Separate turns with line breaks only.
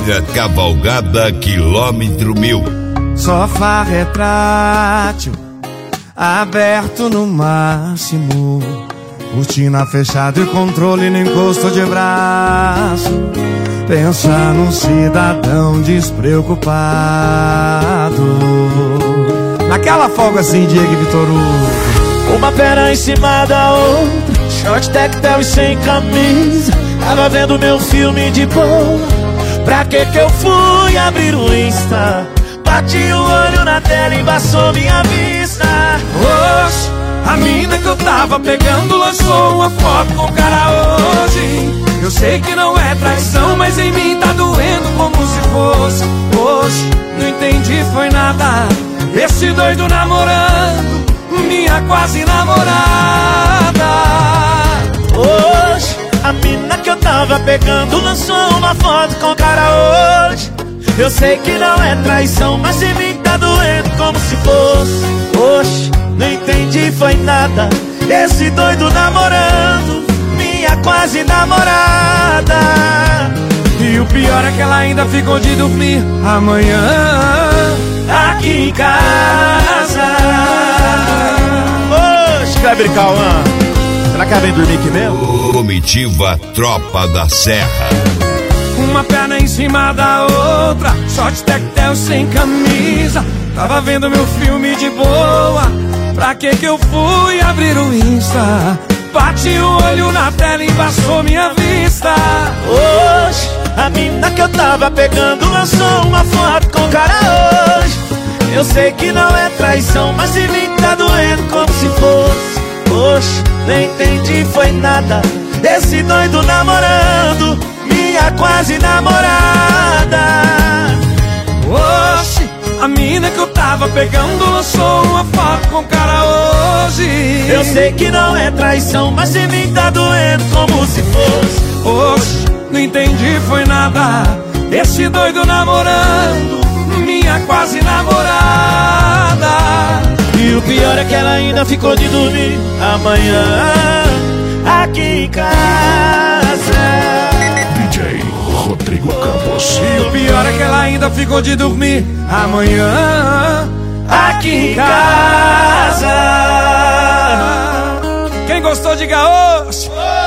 Primeira cavalgada quilômetro 1000.
Sofá retrátil, aberto no máximo, cortina fechada e controle no encosto de braço. Pensa num cidadão despreocupado, naquela folga assim, Diego e Vitor Hugo.
Uma perna em cima da outra, short tactel e sem camisa. Tava vendo meu filme de boa, pra que eu fui abrir o Insta? Bati o olho na tela e embaçou minha vista.
Oxe, a mina que eu tava pegando lançou uma foto com o cara hoje. Eu sei que não é traição, mas em mim tá doendo como se fosse. Oxe, não entendi foi nada. Esse doido namorando minha quase namorada.
Hoje, a mina que eu tava pegando lançou uma foto com o cara hoje. Eu sei que não é traição, mas em mim tá doendo como se fosse. Oxe, não entendi foi nada. Esse doido namorando minha quase namorada.
E o pior é que ela ainda ficou de dormir amanhã
aqui em casa. Oxe, Kleber Cauã, será que ela vem dormir aqui mesmo?
Comitiva Tropa da Serra.
Uma perna em cima da outra, short tactel sem camisa. Tava vendo meu filme de boa, pra que eu fui abrir o Insta? Bati o olho na tela e embaçou minha vista.
Hoje, a mina que eu tava pegando lançou uma foto com o cara hoje. Eu sei que não é traição, mas em mim tá doendo como se fosse. Oxe, nem entendi foi nada. Esse doido namorando minha quase namorada.
Oxe, a mina que eu tava pegando lançou uma foto com o cara hoje.
Eu sei que não é traição, mas em mim tá doendo como se fosse.
Oxe, não entendi foi nada. Esse doido namorando minha quase namorada.
E o pior é que ela ainda ficou de dormir amanhã aqui em casa.
DJ Rodrigo Campos.
E o pior é que ela ainda ficou de dormir amanhã
aqui em casa.
Quem gostou, diga oxe.